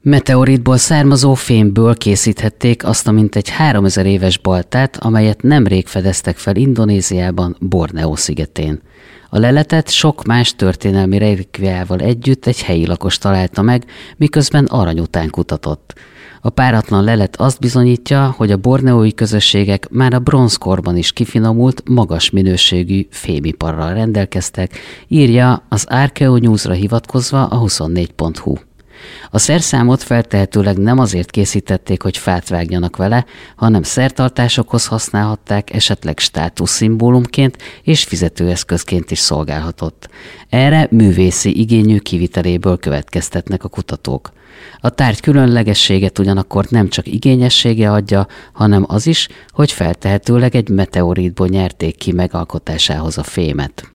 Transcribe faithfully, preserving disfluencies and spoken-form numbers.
Meteoritból származó fémből készíthették azt a mintegy háromezer éves baltát, amelyet nemrég fedeztek fel Indonéziában, Borneó szigetén. A leletet sok más történelmi relikviával együtt egy helyi lakos találta meg, miközben arany után kutatott. A páratlan lelet azt bizonyítja, hogy a borneói közösségek már a bronzkorban is kifinomult, magas minőségű fémiparral rendelkeztek, írja az Archeo News-ra hivatkozva a huszonnégy pont hu. A szerszámot feltehetőleg nem azért készítették, hogy fát vágjanak vele, hanem szertartásokhoz használhatták, esetleg státuszszimbólumként és fizetőeszközként is szolgálhatott. Erre művészi igényű kiviteléből következtetnek a kutatók. A tárgy különlegességet ugyanakkor nem csak igényessége adja, hanem az is, hogy feltehetőleg egy meteoritból nyerték ki megalkotásához a fémet.